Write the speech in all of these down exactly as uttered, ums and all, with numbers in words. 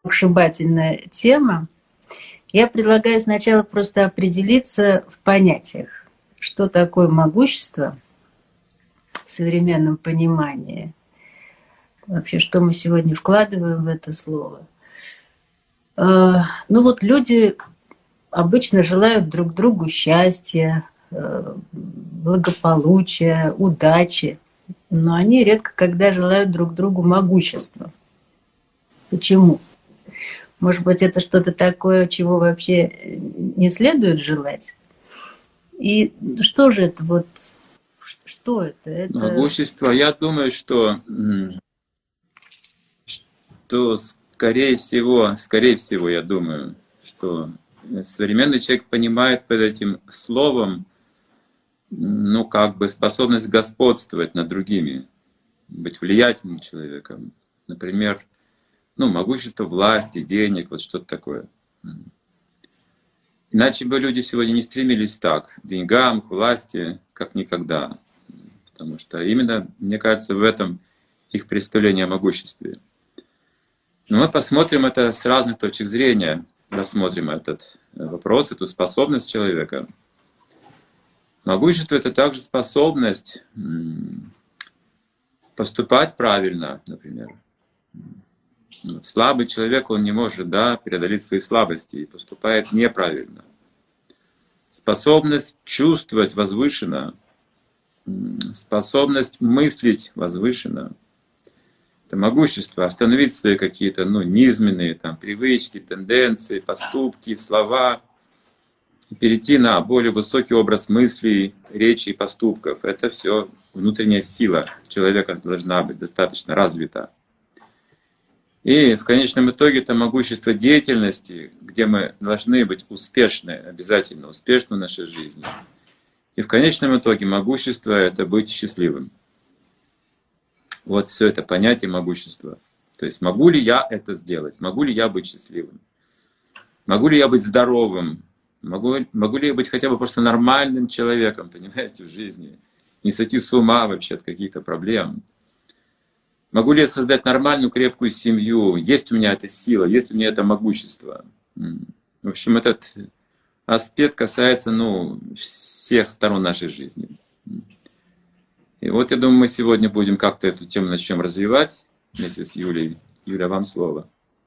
сногсшибательная тема. Я предлагаю сначала просто определиться в понятиях, что такое могущество в современном понимании, вообще, что мы сегодня вкладываем в это слово. Ну вот люди обычно желают друг другу счастья, благополучия, удачи, но они редко когда желают друг другу могущества. Почему? Может быть, это что-то такое, чего вообще не следует желать? И что же это вот, что это? это... Могущество, я думаю, что, что скорее всего, скорее всего, я думаю, что современный человек понимает под этим словом, ну, как бы способность господствовать над другими, быть влиятельным человеком. Например, ну, могущество власти, денег, вот что-то такое. Иначе бы люди сегодня не стремились так, к деньгам, к власти, как никогда. Потому что именно, мне кажется, в этом их представление о могуществе. Но мы посмотрим это с разных точек зрения, рассмотрим этот вопрос, эту способность человека. Могущество — это также способность поступать правильно, например. Слабый человек, он не может, да, преодолеть свои слабости и поступает неправильно. Способность чувствовать возвышенно, способность мыслить возвышенно. Это могущество, остановить свои какие-то, ну, низменные там привычки, тенденции, поступки, слова, и перейти на более высокий образ мыслей, речи и поступков. Это все внутренняя сила человека должна быть достаточно развита. И в конечном итоге это могущество деятельности, где мы должны быть успешны, обязательно успешны в нашей жизни. И в конечном итоге могущество — это быть счастливым. Вот все это понятие могущества. То есть могу ли я это сделать? Могу ли я быть счастливым? Могу ли я быть здоровым? Могу, могу ли я быть хотя бы просто нормальным человеком, понимаете, в жизни? Не сойти с ума вообще от каких-то проблем? Могу ли я создать нормальную, крепкую семью? Есть у меня эта сила, есть у меня это могущество? В общем, этот аспект касается, ну, всех сторон нашей жизни. И вот, я думаю, мы сегодня будем как-то эту тему начнем развивать вместе с Юлей. Юля, вам слово.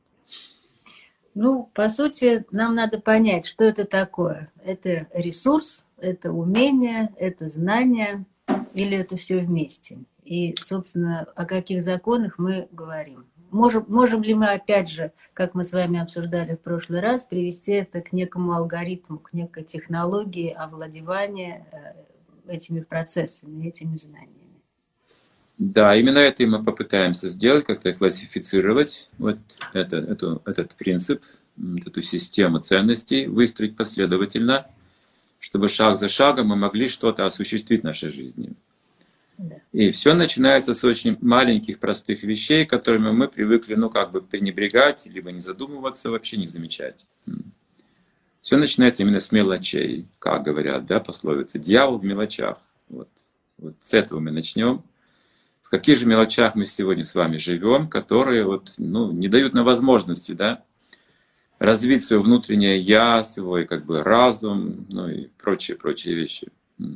Ну, по сути, нам надо понять, что это такое. Это ресурс, это умение, это знание, или это все вместе? И, собственно, о каких законах мы говорим. Можем, можем ли мы, опять же, как мы с вами обсуждали в прошлый раз, привести это к некому алгоритму, к некой технологии овладевания этими процессами, этими знаниями? Да, именно это и мы попытаемся сделать, как-то классифицировать вот это, эту, этот принцип, эту систему ценностей, выстроить последовательно, чтобы шаг за шагом мы могли что-то осуществить в нашей жизни. Да. И все начинается с очень маленьких, простых вещей, которыми мы привыкли, ну, как бы пренебрегать, либо не задумываться, вообще не замечать. Все начинается именно с мелочей, как говорят, да, пословица. Дьявол в мелочах. Вот, вот с этого мы начнем. В каких же мелочах мы сегодня с вами живем, которые вот, ну, не дают нам возможности, да, развить свое внутреннее я, свой как бы разум, ну и прочие, прочие вещи.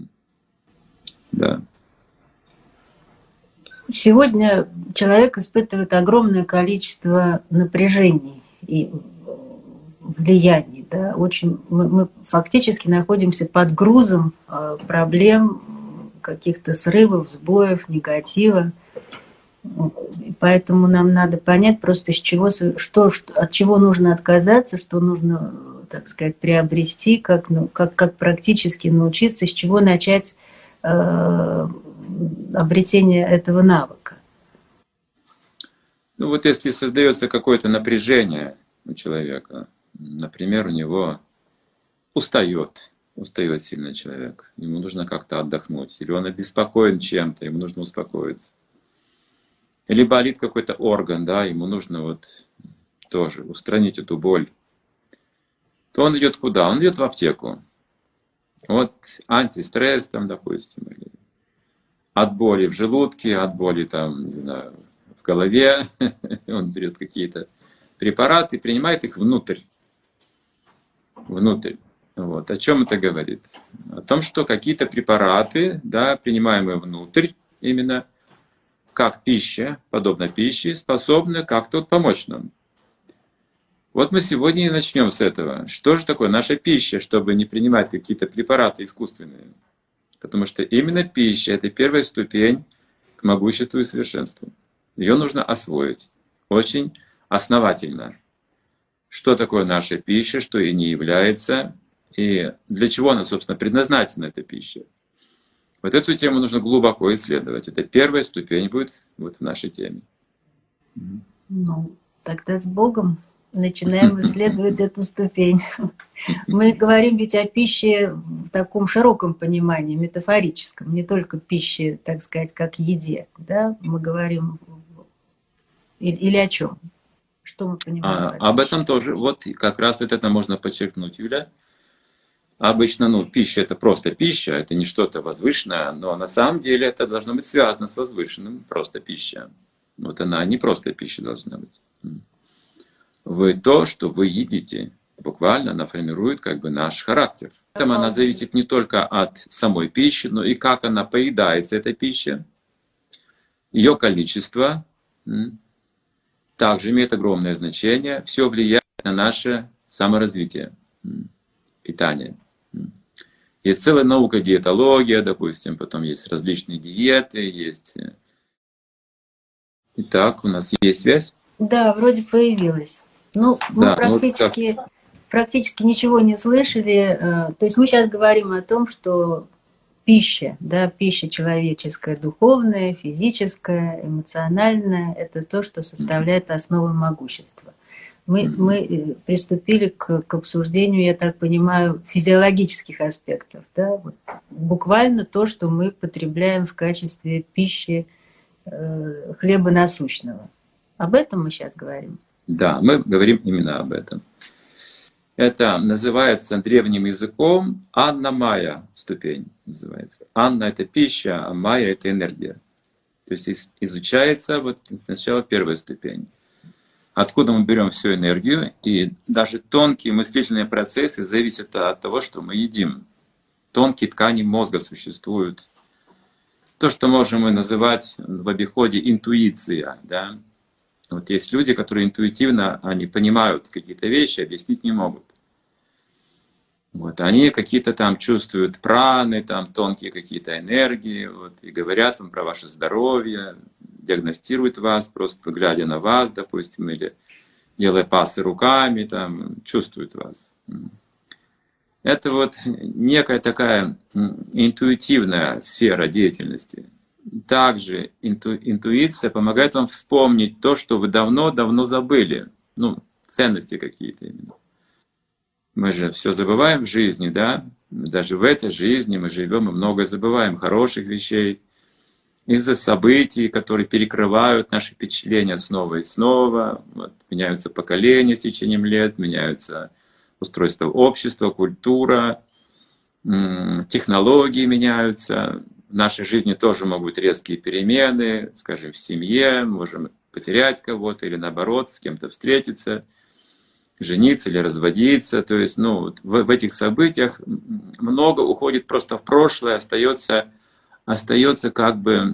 Да. Сегодня человек испытывает огромное количество напряжений и влияний. Да? Очень, мы, мы фактически находимся под грузом проблем, каких-то срывов, сбоев, негатива. И поэтому нам надо понять просто, с чего, что, что, от чего нужно отказаться, что нужно, так сказать, приобрести, как, ну, как, как практически научиться, с чего начать э, обретение этого навыка. Ну вот если создается какое-то напряжение у человека, например, у него устает, устает сильно человек, ему нужно как-то отдохнуть, или он обеспокоен чем-то, ему нужно успокоиться. Или болит какой-то орган, да, ему нужно вот тоже устранить эту боль. То он идет куда? Он идет в аптеку. Вот антистресс там, допустим, или от боли в желудке, от боли там, не знаю, в голове, он берет какие-то препараты и принимает их внутрь. Внутрь. Вот. О чем это говорит? О том, что какие-то препараты, да, принимаемые внутрь, именно как пища, подобно пище, способны как-то вот помочь нам. Вот мы сегодня и начнем с этого. Что же такое наша пища, чтобы не принимать какие-то препараты искусственные? Потому что именно пища – это первая ступень к могуществу и совершенству. Ее нужно освоить очень основательно. Что такое наша пища, что и не является, и для чего она, собственно, предназначена, эта пища. Вот эту тему нужно глубоко исследовать. Это первая ступень будет вот в нашей теме. Ну, тогда с Богом начинаем исследовать эту ступень. Мы говорим ведь о пище в таком широком понимании, метафорическом, не только пище, так сказать, как еде. Да? Мы говорим или о чем? Что мы понимаем? А, об этом тоже, вот как раз вот это можно подчеркнуть, Юля. Обычно, ну, пища это просто пища, это не что-то возвышенное, но на самом деле это должно быть связано с возвышенным, просто пища. Вот она не просто пища должна быть. Вы то, что вы едите, буквально она формирует как бы наш характер. Поэтому она зависит не только от самой пищи, но и как она поедается, эта пища. Ее количество также имеет огромное значение. Все влияет на наше саморазвитие, питание. Есть целая наука диетология, допустим, потом есть различные диеты, есть... Итак, у нас есть связь? Да, вроде появилась. Ну, мы да, практически, вот практически ничего не слышали. То есть мы сейчас говорим о том, что пища, да, пища человеческая, духовная, физическая, эмоциональная, это то, что составляет основу могущества. Мы, мы приступили к, к обсуждению, я так понимаю, физиологических аспектов. Да? Вот буквально то, что мы потребляем в качестве пищи э, хлеба насущного. Об этом мы сейчас говорим. Да, мы говорим именно об этом. Это называется древним языком анна-майя ступень. Называется. Анна – это пища, а майя – это энергия. То есть изучается вот сначала первая ступень. Откуда мы берем всю энергию, и даже тонкие мыслительные процессы зависят от того, что мы едим. Тонкие ткани мозга существуют. То, что можем мы называть в обиходе интуиция. Да? Вот есть люди, которые интуитивно они понимают какие-то вещи, объяснить не могут. Вот, они какие-то там чувствуют праны, там тонкие какие-то энергии, вот, и говорят вам про ваше здоровье, диагностируют вас, просто глядя на вас, допустим, или делая пасы руками, там, чувствуют вас. Это вот некая такая интуитивная сфера деятельности. Также инту, интуиция помогает вам вспомнить то, что вы давно-давно забыли. Ну, ценности какие-то именно. Мы же все забываем в жизни, да? Даже в этой жизни мы живем и многое забываем, хороших вещей. Из-за событий, которые перекрывают наши впечатления снова и снова. Вот, меняются поколения с течением лет, меняются устройство общества, культура, технологии меняются. В нашей жизни тоже могут быть резкие перемены, скажем, в семье, можем потерять кого-то или наоборот с кем-то встретиться, жениться или разводиться. То есть ну, в, в этих событиях много уходит просто в прошлое, остается, остается как бы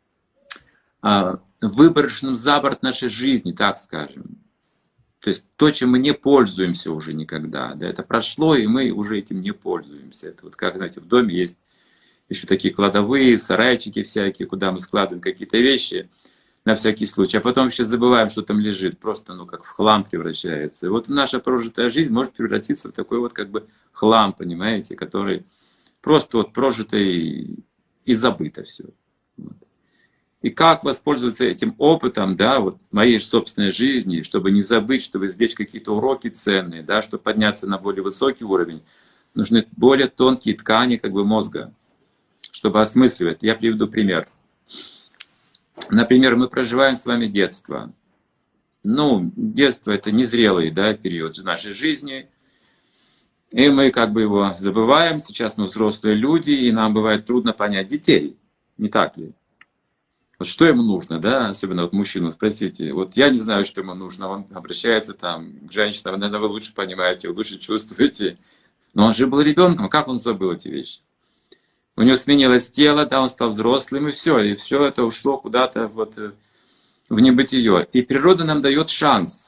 а, выброшенным за борт нашей жизни, так скажем. То есть то, чем мы не пользуемся уже никогда. Да, это прошло, и мы уже этим не пользуемся. Это вот как, знаете, в доме есть еще такие кладовые, сарайчики всякие, куда мы складываем какие-то вещи на всякий случай. А потом вообще забываем, что там лежит. Просто, ну, как в хлам превращается. И вот наша прожитая жизнь может превратиться в такой вот как бы хлам, понимаете, который просто вот прожито и, и забыто все. Вот. И как воспользоваться этим опытом, да, вот моей собственной жизни, чтобы не забыть, чтобы извлечь какие-то уроки ценные, да, чтобы подняться на более высокий уровень, нужны более тонкие ткани как бы мозга, чтобы осмысливать. Я приведу пример. Например, мы проживаем с вами детство. Ну, детство это незрелый, да, период нашей жизни. И мы как бы его забываем. Сейчас мы взрослые люди, и нам бывает трудно понять детей. Не так ли? Вот что ему нужно, да, особенно вот мужчину спросите. Вот я не знаю, что ему нужно, он обращается там к женщинам, наверное, вы лучше понимаете, вы лучше чувствуете. Но он же был ребенком, как он забыл эти вещи? У него сменилось тело, да, он стал взрослым, и все, и все это ушло куда-то вот в небытие. И природа нам дает шанс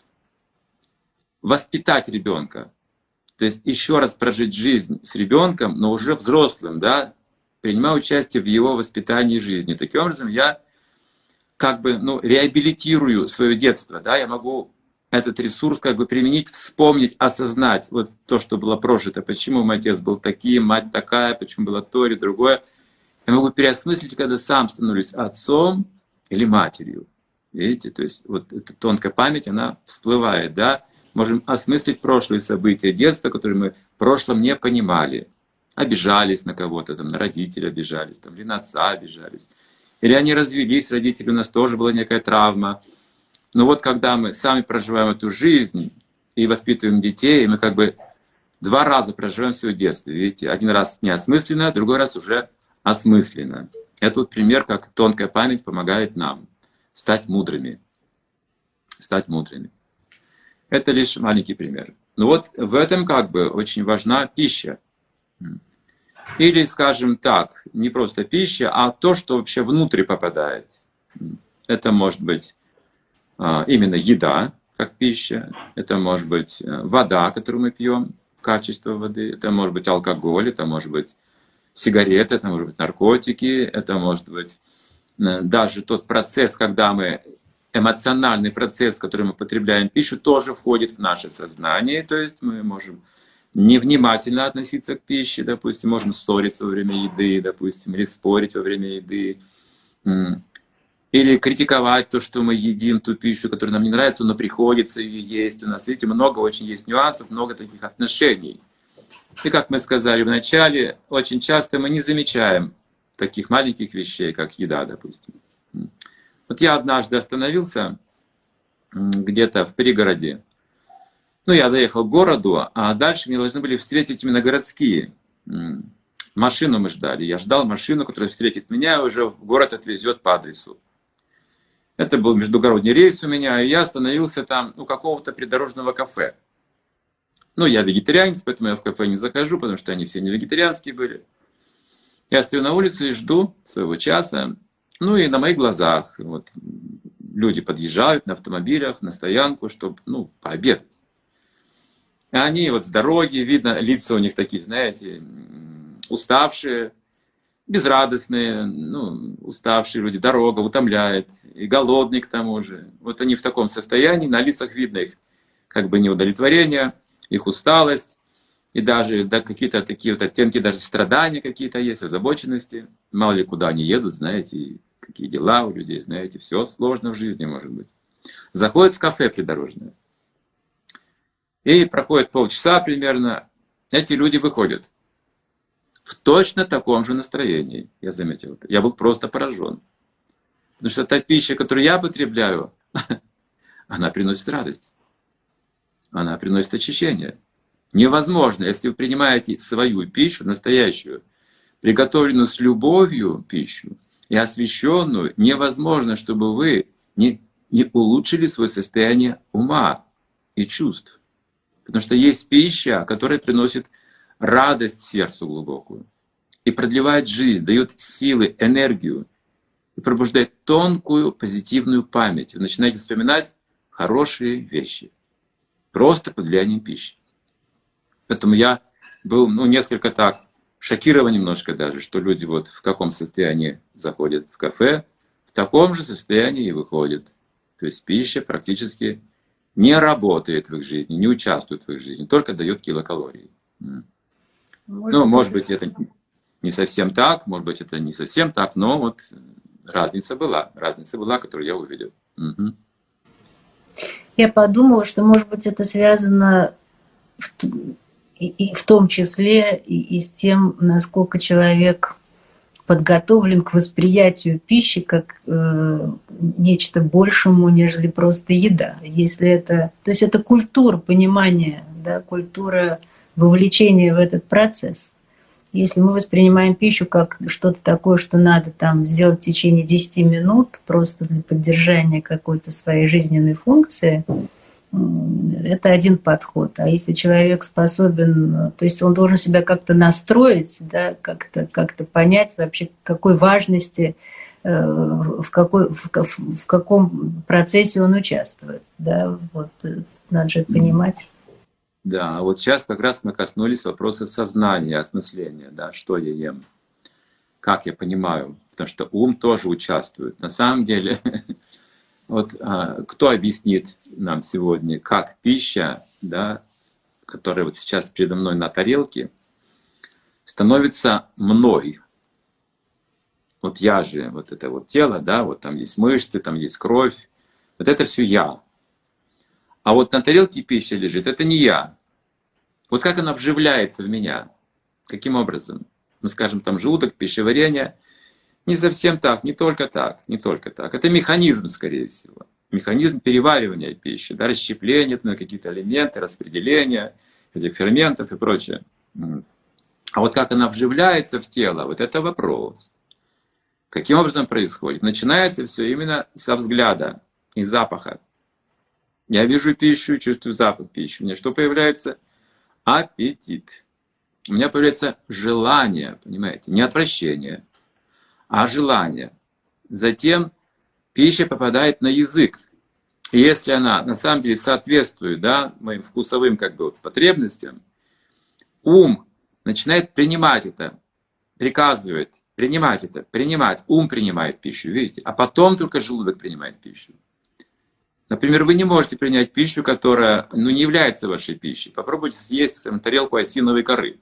воспитать ребенка. То есть еще раз прожить жизнь с ребенком, но уже взрослым, да, принимая участие в его воспитании жизни. Таким образом, я как бы, ну, реабилитирую свое детство, да, я могу этот ресурс как бы применить, вспомнить, осознать вот то, что было прожито, почему мой отец был таким, мать такая, почему было то или другое. Я могу переосмыслить, когда сам становлюсь отцом или матерью. Видите, то есть вот эта тонкая память, она всплывает, да. Можем осмыслить прошлые события детства, которые мы в прошлом не понимали. Обижались на кого-то, там, на родителей обижались, там, или на отца обижались. Или они развелись, родители, у нас тоже была некая травма. Но вот когда мы сами проживаем эту жизнь и воспитываем детей, мы как бы два раза проживаем свое детство. Видите, один раз неосмысленно, другой раз уже осмысленно. Это вот пример, как тонкая память помогает нам стать мудрыми. Стать мудрыми. Это лишь маленький пример. Но вот в этом как бы очень важна пища. Или, скажем так, не просто пища, а то, что вообще внутрь попадает. Это может быть именно еда, как пища. Это может быть вода, которую мы пьем, качество воды. Это может быть алкоголь, это может быть сигареты, это может быть наркотики, это может быть даже тот процесс, когда мы... Эмоциональный процесс, который мы потребляем пищу, тоже входит в наше сознание. То есть мы можем невнимательно относиться к пище, допустим, можем ссориться во время еды, допустим, или спорить во время еды. Или критиковать то, что мы едим, ту пищу, которая нам не нравится, но приходится ее есть. У нас, видите, много очень есть нюансов, много таких отношений. И как мы сказали в начале, очень часто мы не замечаем таких маленьких вещей, как еда, допустим. Вот я однажды остановился где-то в пригороде. Ну, я доехал к городу, а дальше мне должны были встретить именно городские. Машину мы ждали. Я ждал машину, которая встретит меня, и уже в город отвезет по адресу. Это был междугородний рейс у меня, и я остановился там у какого-то придорожного кафе. Ну, я вегетарианец, поэтому я в кафе не захожу, потому что они все не вегетарианские были. Я стою на улице и жду своего часа. Ну и на моих глазах вот, люди подъезжают на автомобилях, на стоянку, чтобы ну, пообедать. И они вот с дороги, видно, лица у них такие, знаете, уставшие, безрадостные, ну, уставшие люди, дорога утомляет, и голодные к тому же. Вот они в таком состоянии, на лицах видно их как бы неудовлетворение, их усталость, и даже да, какие-то такие вот оттенки, даже страдания какие-то есть, озабоченности. Мало ли куда они едут, знаете, какие дела у людей, знаете, все сложно в жизни может быть. Заходят в кафе придорожное. И проходит полчаса примерно, эти люди выходят. В точно таком же настроении, я заметил это. Я был просто поражен. Потому что та пища, которую я потребляю, она приносит радость. Она приносит очищение. Невозможно, если вы принимаете свою пищу, настоящую, приготовленную с любовью пищу и освященную, невозможно, чтобы вы не, не улучшили свое состояние ума и чувств. Потому что есть пища, которая приносит радость сердцу глубокую и продлевает жизнь, дает силы, энергию и пробуждает тонкую позитивную память. Вы начинаете вспоминать хорошие вещи просто под влиянием пищи. Поэтому я был ну, несколько так шокирован немножко даже, что люди вот в каком состоянии заходят в кафе, в таком же состоянии и выходят. То есть пища практически не работает в их жизни, не участвует в их жизни, только дает килокалорий. Может ну, быть, может быть, это не совсем так, может быть, это не совсем так, но вот разница была, разница была, которую я увидел. Угу. Я подумала, что, может быть, это связано в, и, и в том числе и, и с тем, насколько человек подготовлен к восприятию пищи как э, нечто большему, нежели просто еда. Если это, то есть это культура понимания, да, культура вовлечения в этот процесс. Если мы воспринимаем пищу как что-то такое, что надо там сделать в течение десяти минут, просто для поддержания какой-то своей жизненной функции, это один подход. А если человек способен, то есть он должен себя как-то настроить, да, как-то как-то понять вообще, какой важности, в, какой, в, в каком процессе он участвует. Да, вот, надо же понимать. Да, вот сейчас как раз мы коснулись вопроса сознания, осмысления, да, что я ем, как я понимаю, потому что ум тоже участвует. На самом деле, вот кто объяснит нам сегодня, как пища, да, которая вот сейчас передо мной на тарелке, становится мной. Вот я же, вот это вот тело, да, вот там есть мышцы, там есть кровь, вот это все я. А вот на тарелке пища лежит, это не я. Вот как она вживляется в меня? Каким образом? Ну, скажем, там желудок, пищеварение. Не совсем так, не только так, не только так. Это механизм, скорее всего. Механизм переваривания пищи, да, расщепления на какие-то элементы, распределения этих ферментов и прочее. А вот как она вживляется в тело, вот это вопрос. Каким образом происходит? Начинается все именно со взгляда и запаха. Я вижу пищу, чувствую запах пищи. У меня что появляется? Аппетит. У меня появляется желание, понимаете? Не отвращение, а желание. Затем пища попадает на язык. И если она на самом деле соответствует, да, моим вкусовым как бы, вот, потребностям, ум начинает принимать это, приказывает принимать это, принимать. Ум принимает пищу, видите? А потом только желудок принимает пищу. Например, вы не можете принять пищу, которая ну, не является вашей пищей. Попробуйте съесть скажем, тарелку осиновой коры.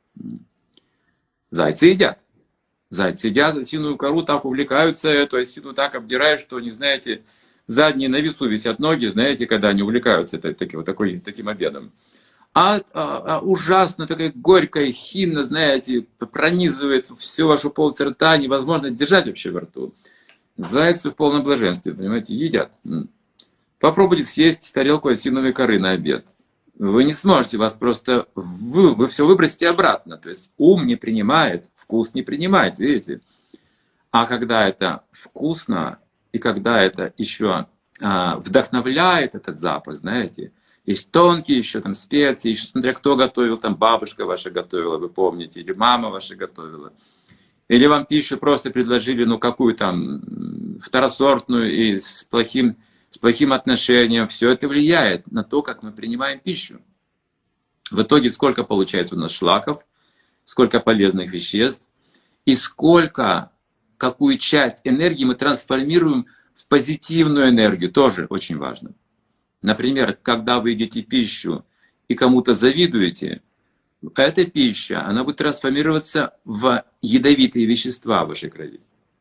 Зайцы едят. Зайцы едят осиновую кору, так увлекаются, эту осину так обдирают, что, не знаете, задние на весу висят ноги, знаете, когда они увлекаются это, таки, вот такой, таким обедом. А, а, а ужасно, такая горькая хина, знаете, пронизывает всю вашу полость рта, невозможно держать вообще во рту. Зайцы в полном блаженстве, понимаете, едят. Попробуйте съесть тарелку осиновой коры на обед. Вы не сможете, вас просто вы, вы все выбросите обратно. То есть ум не принимает, вкус не принимает, видите. А когда это вкусно, и когда это еще а, вдохновляет этот запах, знаете, есть тонкие еще там специи, еще смотря кто готовил, там бабушка ваша готовила, вы помните, или мама ваша готовила. Или вам пищу просто предложили, ну какую там, второсортную и с плохим... с плохим отношением, все это влияет на то, как мы принимаем пищу. В итоге сколько получается у нас шлаков, сколько полезных веществ, и сколько, какую часть энергии мы трансформируем в позитивную энергию, тоже очень важно. Например, когда вы едите пищу и кому-то завидуете, эта пища, она будет трансформироваться в ядовитые вещества в вашей крови.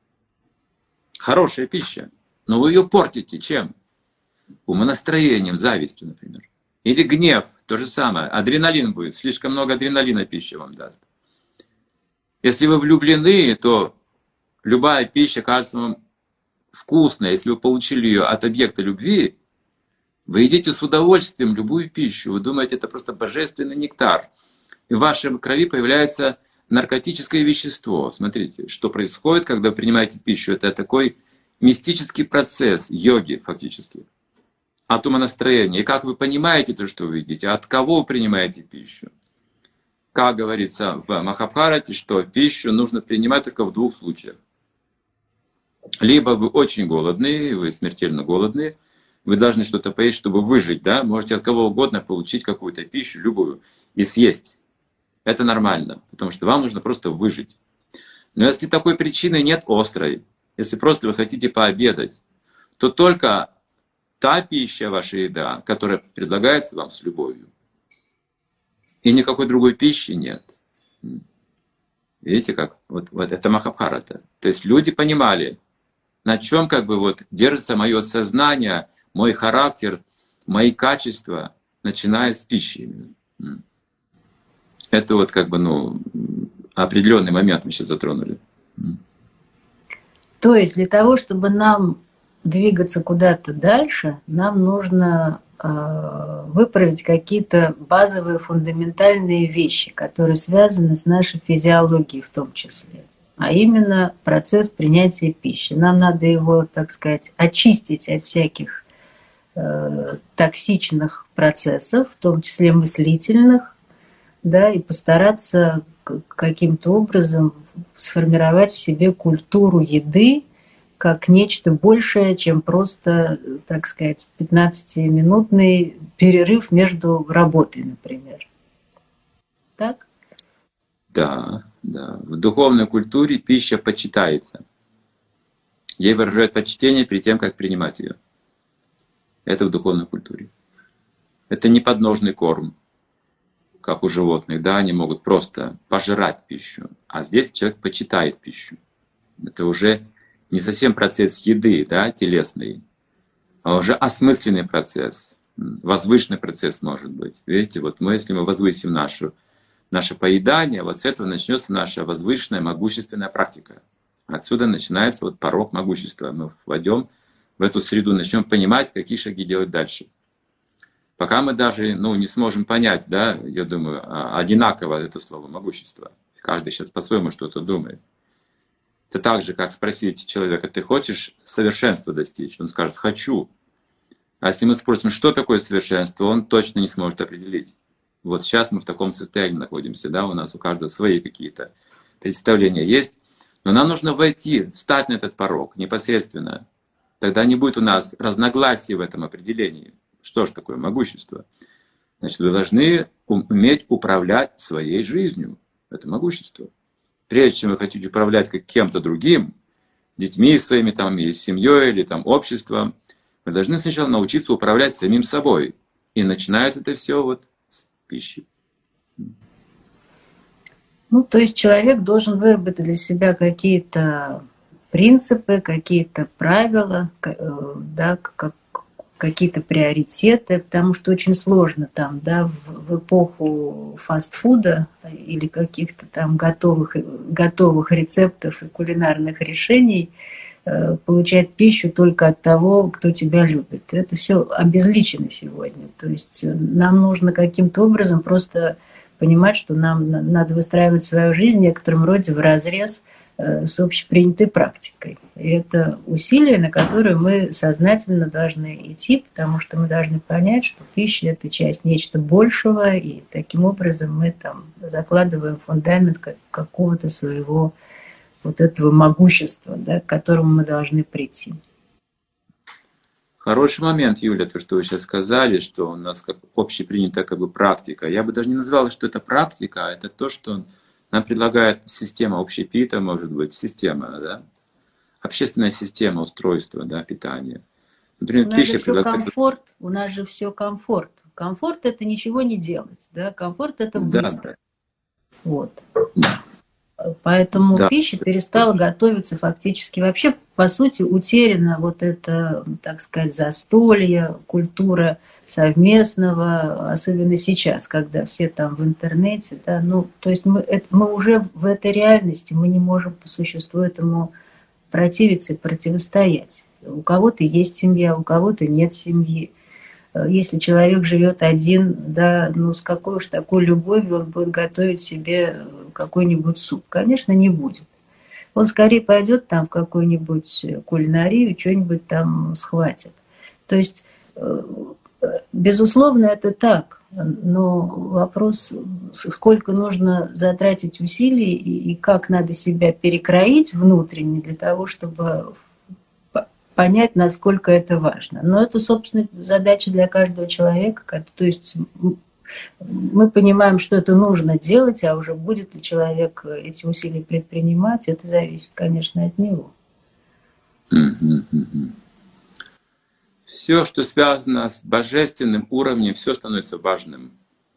Хорошая пища, но вы ее портите чем? Умонастроением, завистью, например. Или гнев, то же самое. Адреналин будет, слишком много адреналина пища вам даст. Если вы влюблены, то любая пища кажется вам вкусной. Если вы получили ее от объекта любви, вы едите с удовольствием любую пищу. Вы думаете, это просто божественный нектар. И в вашей крови появляется наркотическое вещество. Смотрите, что происходит, когда вы принимаете пищу. Это такой мистический процесс йоги фактически. От умонастроения. И как вы понимаете то, что вы едите, от кого вы принимаете пищу. Как говорится в Махабхарате, что пищу нужно принимать только в двух случаях. Либо вы очень голодные, вы смертельно голодные, вы должны что-то поесть, чтобы выжить, да? Можете от кого угодно получить какую-то пищу, любую, и съесть. Это нормально, потому что вам нужно просто выжить. Но если такой причины нет острой, если просто вы хотите пообедать, то только та пища, ваша еда, которая предлагается вам с любовью. И никакой другой пищи нет. Видите как? Вот, вот это Махабхарата. То есть люди понимали, на чем как бы вот держится мое сознание, мой характер, мои качества, начиная с пищи. Это вот как бы, ну, определенный момент мы сейчас затронули. То есть для того, чтобы нам двигаться куда-то дальше, нам нужно выправить какие-то базовые фундаментальные вещи, которые связаны с нашей физиологией в том числе, а именно процесс принятия пищи. Нам надо его, так сказать, очистить от всяких э, токсичных процессов, в том числе мыслительных, да, и постараться каким-то образом сформировать в себе культуру еды как нечто большее, чем просто, так сказать, пятнадцатиминутный перерыв между работой, например. Так? Да, да. В духовной культуре пища почитается. Ей выражают почтение перед тем, как принимать ее. Это в духовной культуре. Это не подножный корм, как у животных, да, они могут просто пожирать пищу, а здесь человек почитает пищу. Это уже не совсем процесс еды, да, телесный, а уже осмысленный процесс, возвышенный процесс может быть. Видите, вот мы, если мы возвысим нашу, наше поедание, вот с этого начнется наша возвышенная, могущественная практика. Отсюда начинается вот порог могущества. Мы войдем в эту среду, начнем понимать, какие шаги делать дальше. Пока мы даже ну, не сможем понять, да, я думаю, одинаково это слово «могущество». Каждый сейчас по-своему что-то думает. Это так же, как спросить человека: ты хочешь совершенства достичь? Он скажет: хочу. А если мы спросим, что такое совершенство, он точно не сможет определить. Вот сейчас мы в таком состоянии находимся, да, у нас у каждого свои какие-то представления есть. Но нам нужно войти, встать на этот порог непосредственно. Тогда не будет у нас разногласий в этом определении. Что же такое могущество? Значит, вы должны уметь управлять своей жизнью. Это могущество. Прежде чем вы хотите управлять как кем-то другим, детьми своими, там, или семьей, или там, обществом, вы должны сначала научиться управлять самим собой. И начинается это все вот с пищи. Ну, то есть человек должен выработать для себя какие-то принципы, какие-то правила, да, как какие-то приоритеты, потому что очень сложно там, да, в, в эпоху фастфуда или каких-то там готовых, готовых рецептов и кулинарных решений э, получать пищу только от того, кто тебя любит. Это все обезличено сегодня. То есть нам нужно каким-то образом просто понимать, что нам надо выстраивать свою жизнь в некотором роде вразрез с общепринятой практикой. И это усилие, на которое мы сознательно должны идти, потому что мы должны понять, что пища – это часть нечто большего, и таким образом мы там закладываем фундамент какого-то своего вот этого могущества, да, к которому мы должны прийти. Хороший момент, Юля, то, что вы сейчас сказали, что у нас как общепринятая как бы практика. Я бы даже не назвал, что это практика, а это то, что нам предлагает система общепита, может быть, система, да? Общественная система устройства, да, питания. Например, у нас пища же все предлагается... комфорт, у нас же все комфорт. Комфорт – это ничего не делать, да? Комфорт – это быстро. Да. Вот. Да. Поэтому да. пища перестала готовиться фактически. Вообще, по сути, утеряна вот это, так сказать, застолье, культура совместного, особенно сейчас, когда все там в интернете, да, ну, то есть мы, это, мы уже в этой реальности, мы не можем по существу этому противиться и противостоять. У кого-то есть семья, у кого-то нет семьи. Если человек живет один, да, ну с какой уж такой любовью он будет готовить себе какой-нибудь суп? Конечно, не будет. Он скорее пойдет там в какую-нибудь кулинарию, что-нибудь там схватит. То есть, безусловно, это так. Но вопрос, сколько нужно затратить усилий и как надо себя перекроить внутренне для того, чтобы понять, насколько это важно. Но это, собственно, задача для каждого человека. То есть мы понимаем, что это нужно делать, а уже будет ли человек эти усилия предпринимать, это зависит, конечно, от него. Все, что связано с божественным уровнем, все становится важным.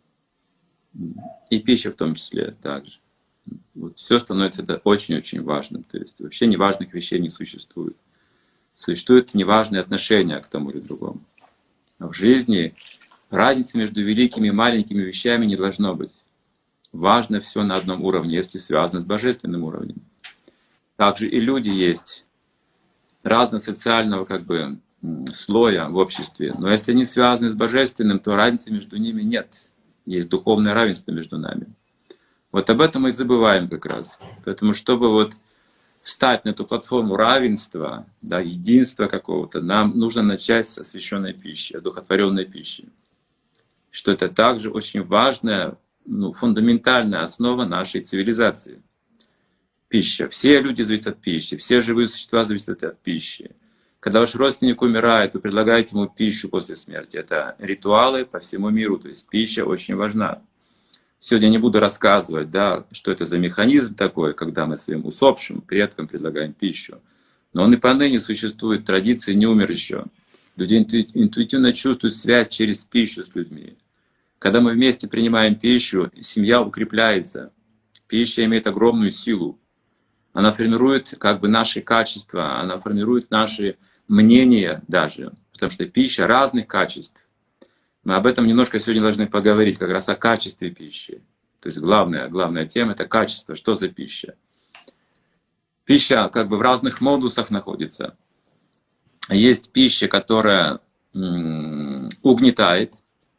И пища в том числе также. Вот все становится это очень-очень важным. То есть вообще неважных вещей не существует. Существуют неважные отношения к тому или другому. А в жизни разницы между великими и маленькими вещами не должно быть. Важно все на одном уровне, если связано с божественным уровнем. Также и люди есть разного социального как бы слоя в обществе. Но если они связаны с Божественным, то разницы между ними нет. Есть духовное равенство между нами. Вот об этом мы и забываем как раз. Поэтому, чтобы вот встать на эту платформу равенства, да, единства какого-то, нам нужно начать с освященной пищи, одухотворенной пищи. Что это также очень важная, ну, фундаментальная основа нашей цивилизации. Пища. Все люди зависят от пищи, все живые существа зависят от пищи. Когда ваш родственник умирает, вы предлагаете ему пищу после смерти. Это ритуалы по всему миру, то есть пища очень важна. Сегодня я не буду рассказывать, да, что это за механизм такой, когда мы своим усопшим предкам предлагаем пищу. Но он и поныне существует, традиции не умер еще. Люди интуитивно чувствуют связь через пищу с людьми. Когда мы вместе принимаем пищу, семья укрепляется. Пища имеет огромную силу. Она формирует как бы наши качества, она формирует наши мнения даже. Потому что пища разных качеств. Мы об этом немножко сегодня должны поговорить, как раз о качестве пищи. То есть главная, главная тема — это качество. Что за пища? Пища как бы в разных модусах находится. Есть пища, которая м- угнетает.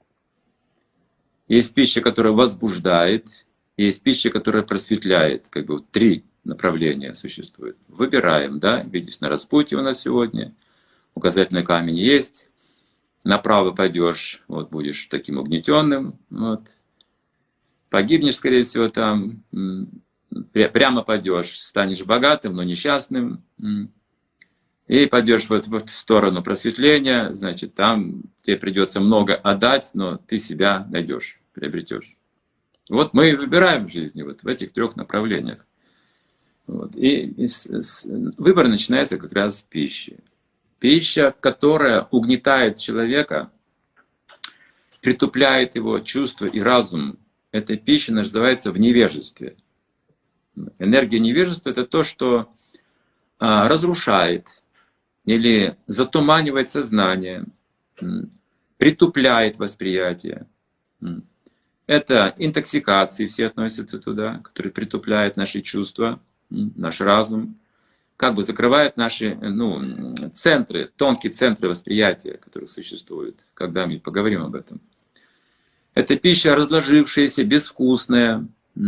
Есть пища, которая возбуждает. Есть пища, которая просветляет. Как бы вот три направления существует. Выбираем, да? Видите, на распутье у нас сегодня. Указательный камень есть. Направо пойдешь, вот будешь таким угнетенным, вот. Погибнешь, скорее всего, там. Прямо пойдешь, станешь богатым, но несчастным. И пойдешь вот, вот в сторону просветления, значит, там тебе придется много отдать, но ты себя найдешь, приобретешь. Вот мы выбираем в жизни вот в этих трех направлениях. Вот. И, и с, с, выбор начинается как раз с пищи. Пища, которая угнетает человека, притупляет его чувства и разум, эта пища называется в невежестве. Энергия невежества — это то, что а, разрушает или затуманивает сознание, притупляет восприятие. Это интоксикации, все относятся туда, которые притупляют наши чувства, наш разум. Как бы закрывает наши, ну, центры, тонкие центры восприятия, которые существуют, когда мы поговорим об этом. Это пища разложившаяся, безвкусная,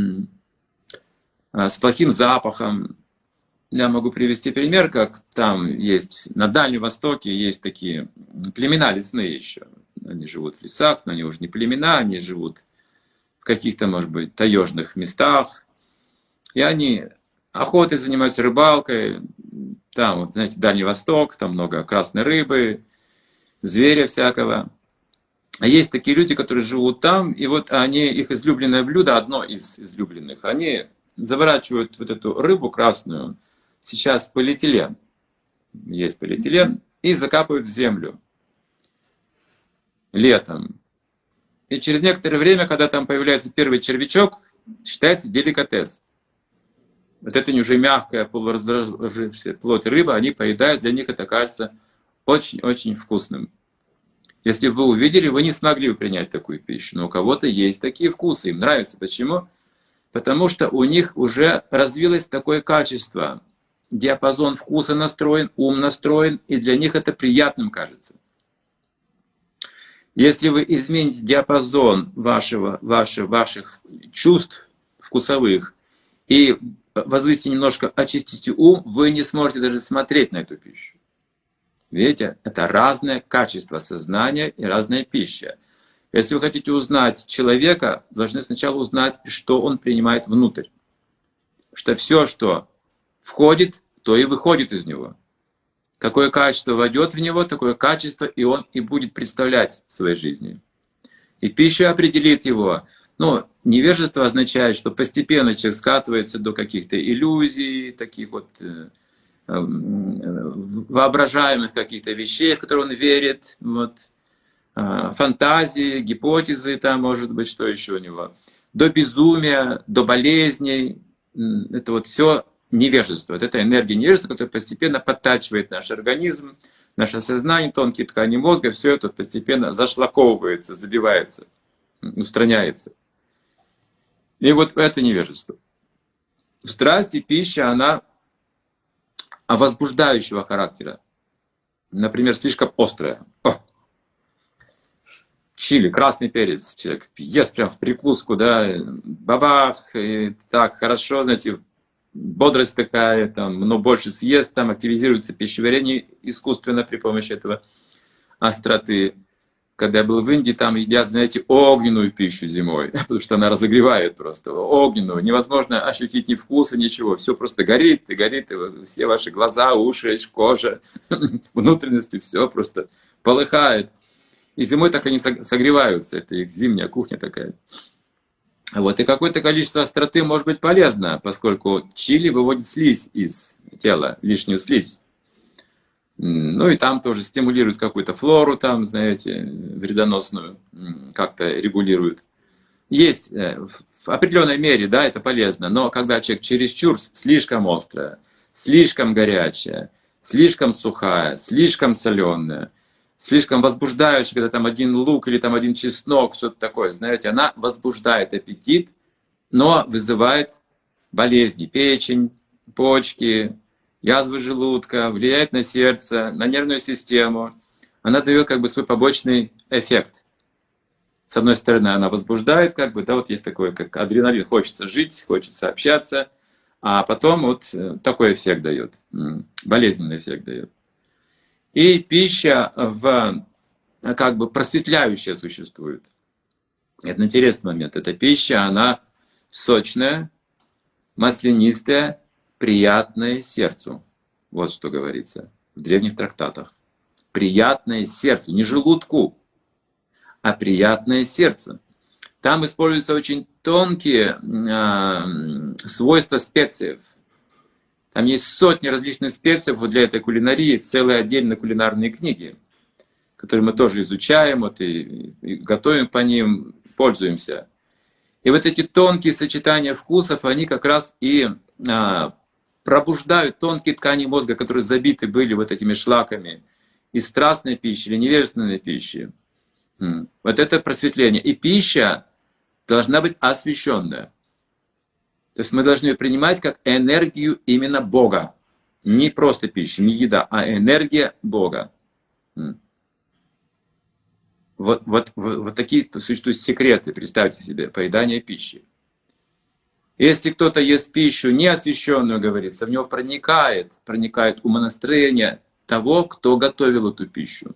с плохим запахом. Я могу привести пример, как там есть, на Дальнем Востоке есть такие племена лесные еще. Они живут в лесах, но они уже не племена, они живут в каких-то, может быть, таежных местах. И они охотой занимаются, рыбалкой. Там, вот, знаете, Дальний Восток, там много красной рыбы, зверя всякого. А есть такие люди, которые живут там, и вот они, их излюбленное блюдо, одно из излюбленных, они заворачивают вот эту рыбу красную сейчас в полиэтилен. Есть полиэтилен. И закапывают в землю летом. И через некоторое время, когда там появляется первый червячок, считается деликатес. Вот это не уже мягкая, полуразложившаяся плоть рыбы, они поедают, для них это кажется очень-очень вкусным. Если бы вы увидели, вы не смогли бы принять такую пищу. Но у кого-то есть такие вкусы, им нравится. Почему? Потому что у них уже развилось такое качество. Диапазон вкуса настроен, ум настроен, и для них это приятным кажется. Если вы измените диапазон вашего, ваших, ваших чувств вкусовых и возвысите немножко, очистите ум, вы не сможете даже смотреть на эту пищу. Видите, это разное качество сознания и разная пища. Если вы хотите узнать человека, должны сначала узнать, что он принимает внутрь. Что все, что входит, то и выходит из него. Какое качество войдет в него, такое качество и он и будет представлять в своей жизни. И пища определит его. Но невежество означает, что постепенно человек скатывается до каких-то иллюзий, таких вот э, э, воображаемых каких-то вещей, в которые он верит, вот, э, фантазии, гипотезы, там, может быть, что еще у него, до безумия, до болезней. Это вот все невежество. Вот это энергия невежества, которая постепенно подтачивает наш организм, наше сознание, тонкие ткани мозга, все это постепенно зашлаковывается, забивается, устраняется. И вот это невежество. В страсти пища, она возбуждающего характера. например, слишком острая. О! Чили, красный перец, человек ест прям в прикуску, да, бабах, и так хорошо, знаете, бодрость такая, там, но больше съест, там активизируется пищеварение искусственно при помощи этого остроты. Когда я был в Индии, там едят, знаете, огненную пищу зимой, потому что она разогревает просто, огненную. Невозможно ощутить ни вкуса, ничего. Все просто горит и горит, и все ваши глаза, уши, кожа, внутренности, все просто полыхает. И зимой так они согреваются, это их зимняя кухня такая. Вот. И какое-то количество остроты может быть полезно, поскольку чили выводит слизь из тела, лишнюю слизь. Ну и там тоже стимулирует какую-то флору, там, знаете, вредоносную, как-то регулирует. Есть в определенной мере, да, это полезно, но когда человек чересчур слишком острая, слишком горячая, слишком сухая, слишком соленая, слишком возбуждающая, когда там один лук или там один чеснок, что-то такое, знаете, она возбуждает аппетит, но вызывает болезни, печень, почки, язвы желудка, влияет на сердце, на нервную систему. Она дает как бы свой побочный эффект. С одной стороны, она возбуждает, как бы, да, вот есть такое, как адреналин, хочется жить, хочется общаться, а потом вот такой эффект дает, болезненный эффект дает. И пища в, как бы просветляющая существует. Это интересный момент. Эта пища, она сочная, маслянистая, приятное сердцу. Вот что говорится в древних трактатах. Приятное сердцу, не желудку, а приятное сердцу. Там используются очень тонкие э, свойства специй. Там есть сотни различных специй вот для этой кулинарии, целые отдельные кулинарные книги, которые мы тоже изучаем вот, и, и готовим по ним, пользуемся. И вот эти тонкие сочетания вкусов, они как раз и а, пробуждают тонкие ткани мозга, которые забиты были вот этими шлаками из страстной пищи или невежественной пищи. Вот это просветление. И пища должна быть освященная. То есть мы должны ее принимать как энергию именно Бога. Не просто пища, не еда, а энергия Бога. Вот, вот, вот, вот такие существуют секреты, представьте себе, поедания пищи. Если кто-то ест пищу неосвященную, говорится, в него проникает, проникает умонастроение того, кто готовил эту пищу.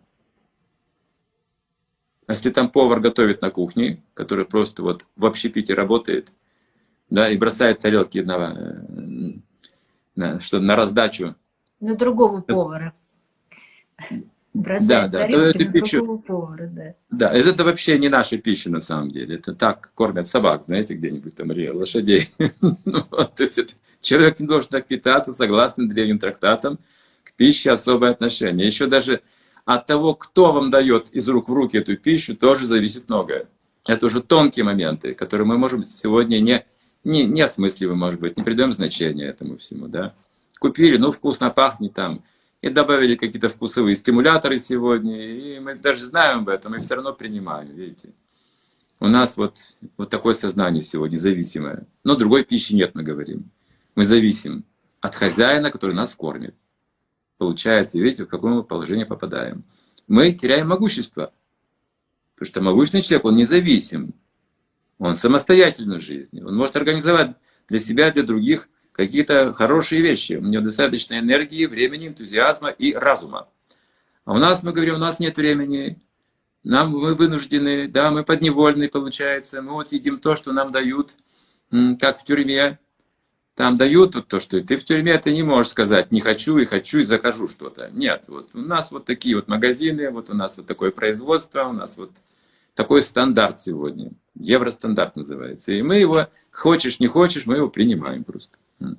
Если там повар готовит на кухне, который просто вот в общепите работает, да, и бросает тарелки на, на, что, на раздачу. На другого повара. Бросает да, тарелки да, на пищу, другого повара, да. Да, это, это вообще не наша пища на самом деле. Это так кормят собак, знаете, где-нибудь там, или лошадей. То есть человек не должен так питаться, согласно древним трактатам, к пище особое отношение. Еще даже от того, кто вам дает из рук в руки эту пищу, тоже зависит многое. Это уже тонкие моменты, которые мы можем сегодня не... Не, не осмысливаем, может быть, не придаем значения этому всему, да. Купили, ну, вкусно пахнет там, и добавили какие-то вкусовые стимуляторы сегодня, и мы даже знаем об этом, и все равно принимаем, видите. У нас вот, вот такое сознание сегодня зависимое. Но другой пищи нет, мы говорим. Мы зависим от хозяина, который нас кормит. Получается, видите, в какое мы положение попадаем. Мы теряем могущество. Потому что могущественный человек, он независим. Он самостоятельный в жизни. Он может организовать для себя, для других какие-то хорошие вещи. У него достаточно энергии, времени, энтузиазма и разума. А у нас, мы говорим, у нас нет времени. Нам, мы вынуждены, да, мы подневольны, получается. Мы вот едим то, что нам дают, как в тюрьме. Там дают вот то, что ты в тюрьме ты не можешь сказать, не хочу и хочу и закажу что-то. Нет, вот у нас вот такие вот магазины, вот у нас вот такое производство, у нас вот такой стандарт сегодня. Евростандарт называется. И мы его, хочешь не хочешь, мы его принимаем просто.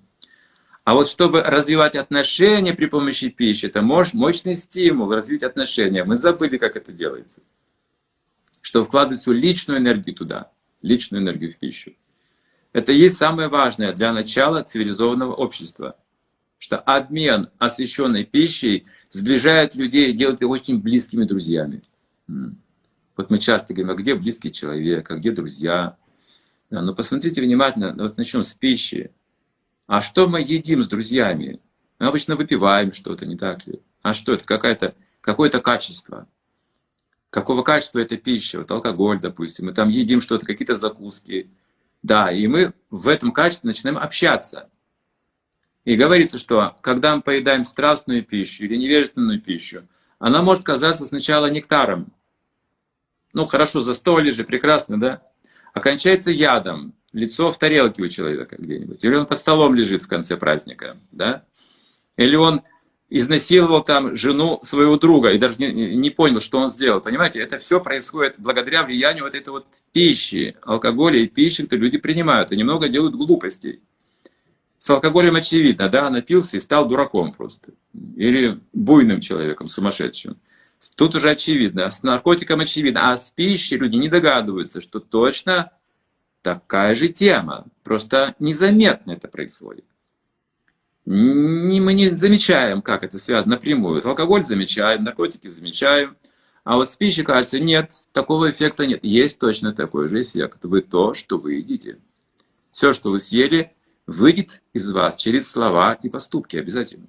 А вот чтобы развивать отношения при помощи пищи, это мощный стимул развить отношения. Мы забыли, как это делается. Что вкладывать свою личную энергию туда, личную энергию в пищу. Это и есть самое важное для начала цивилизованного общества. Что обмен освященной пищей сближает людей и делает их очень близкими друзьями. Вот мы часто говорим, а где близкий человек, а где друзья? Да, но посмотрите внимательно, вот начнем с пищи. А что мы едим с друзьями? Мы обычно выпиваем что-то, не так ли? А что это? Какая-то какое-то качество. Какого качества эта пища? Вот алкоголь, допустим. Мы там едим что-то, какие-то закуски. Да, и мы в этом качестве начинаем общаться. И говорится, что когда мы поедаем страстную пищу или невежественную пищу, она может казаться сначала нектаром. Ну, хорошо, застолье же, прекрасно, да? А кончается ядом. Лицо в тарелке у человека где-нибудь. Или он под столом лежит в конце праздника, да? Или он изнасиловал там жену своего друга и даже не, не понял, что он сделал. Понимаете, это все происходит благодаря влиянию вот этой вот пищи, алкоголя и пищи, что люди принимают, и немного делают глупостей. С алкоголем очевидно, да, напился и стал дураком просто. Или буйным человеком, сумасшедшим. Тут уже очевидно. С наркотиком очевидно. А с пищей люди не догадываются, что точно такая же тема. Просто незаметно это происходит. Не, мы не замечаем, как это связано напрямую. Алкоголь замечаем, наркотики замечаем. А вот с пищей, кажется, нет, такого эффекта нет. Есть точно такой же эффект. Вы то, что вы едите. Все, что вы съели, выйдет из вас через слова и поступки обязательно.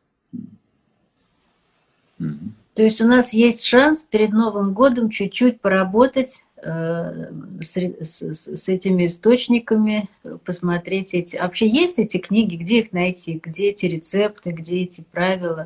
То есть у нас есть шанс перед Новым годом чуть-чуть поработать э, с, с, с этими источниками, посмотреть эти... А вообще есть эти книги, где их найти, где эти рецепты, где эти правила?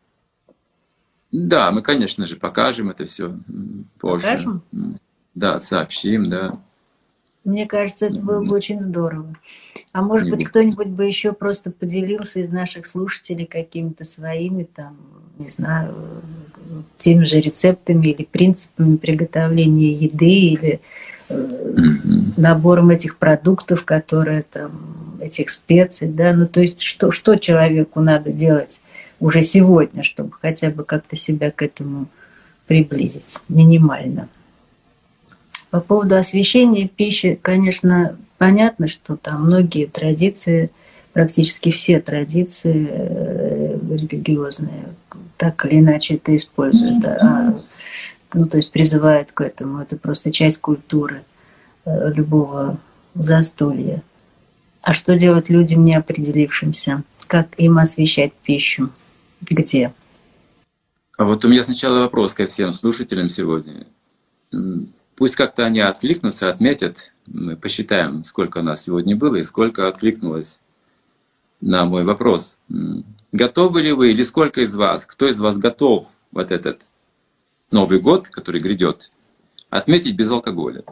Да, мы, конечно же, покажем это все позже. Покажем? Да, сообщим, да. Мне кажется, это было бы очень здорово. А может Не быть, буду. кто-нибудь бы еще просто поделился из наших слушателей какими-то своими, там, не знаю, теми же рецептами или принципами приготовления еды, или Mm-hmm. набором этих продуктов, которые там, этих специй, да, ну то есть что, что человеку надо делать уже сегодня, чтобы хотя бы как-то себя к этому приблизить, минимально. По поводу освещения пищи, конечно, понятно, что там многие традиции, практически все традиции религиозные, так или иначе это используют. Да? Ну, то есть призывают к этому. Это просто часть культуры любого застолья. А что делать людям неопределившимся? Как им освещать пищу? Где? А вот у меня сначала вопрос ко всем слушателям сегодня. Пусть как-то они откликнутся, отметят. Мы посчитаем, сколько у нас сегодня было и сколько откликнулось на мой вопрос. Готовы ли вы или сколько из вас, кто из вас готов вот этот Новый год, который грядет, отметить без алкоголя?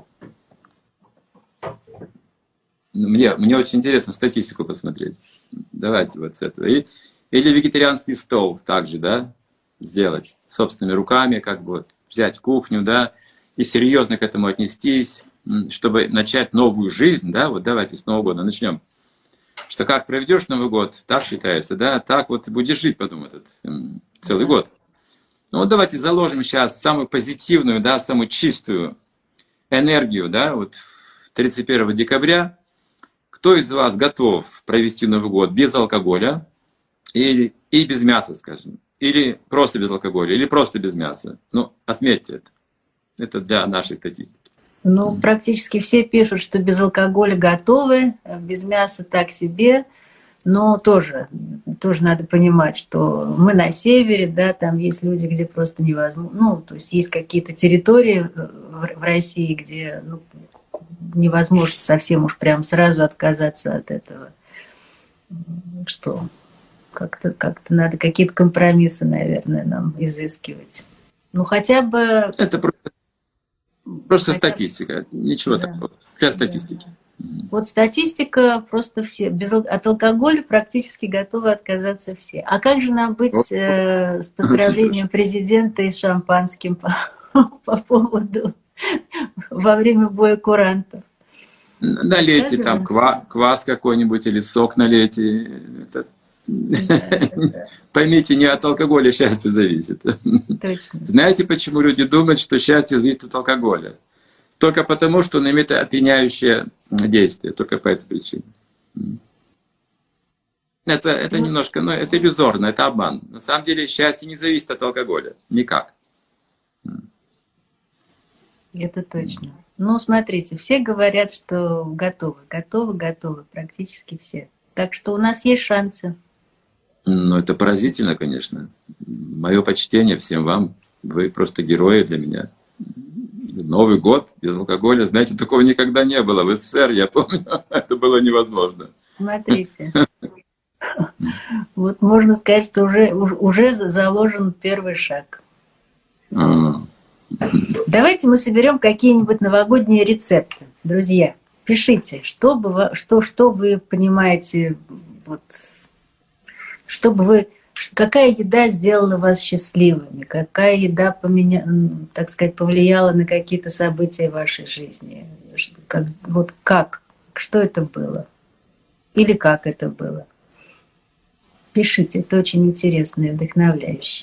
Мне, мне очень интересно статистику посмотреть. Давайте вот с этого. Или, или вегетарианский стол также, да, сделать собственными руками, как бы вот взять кухню, да, и серьезно к этому отнестись, чтобы начать новую жизнь, да, вот давайте с Нового года начнем. Что как проведешь Новый год, так считается, да, так вот будешь жить потом этот целый год. Ну вот давайте заложим сейчас самую позитивную, да, самую чистую энергию, да, вот тридцать первого декабря. Кто из вас готов провести Новый год без алкоголя или, и без мяса, скажем, или просто без алкоголя, или просто без мяса? Ну, отметьте это. Это для нашей статистики. Ну, практически все пишут, что без алкоголя готовы, без мяса так себе. Но тоже, тоже надо понимать, что мы на севере, да, там есть люди, где просто невозможно. Ну, то есть есть какие-то территории в России, где ну, невозможно совсем уж прям сразу отказаться от этого. Что как-то как-то надо какие-то компромиссы, наверное, нам изыскивать. Ну, хотя бы... Это просто, просто хотя... статистика, ничего да. такого. Для статистики. Да. Вот статистика, просто все. Без, от алкоголя практически готовы отказаться все. А как же нам быть э, с поздравлением президента и с шампанским по, по поводу во время боя курантов? Налейте там квас, квас какой-нибудь или сок налейте. Это... Да, да. Поймите, не от алкоголя счастье зависит. Точно. Знаете, почему люди думают, что счастье зависит от алкоголя? Только потому, что он имеет опьяняющее действие. Только по этой причине. Это, это немножко, ну, это иллюзорно, это обман. На самом деле счастье не зависит от алкоголя. Никак. Это точно. Ну, смотрите, все говорят, что готовы, готовы, готовы. Практически все. Так что у нас есть шансы. Ну, это поразительно, конечно. Мое почтение всем вам. Вы просто герои для меня. Новый год без алкоголя, знаете, такого никогда не было. В СССР, я помню, это было невозможно. Смотрите. Вот можно сказать, что уже, уже заложен первый шаг. А. Давайте мы соберем какие-нибудь новогодние рецепты. Друзья, пишите, что, бы вы, что, что вы понимаете, вот, чтобы вы, какая еда сделала вас счастливыми, какая еда поменя, так сказать, повлияла на какие-то события в вашей жизни. Как, вот как, что это было? Или как это было? Пишите, это очень интересно и вдохновляюще.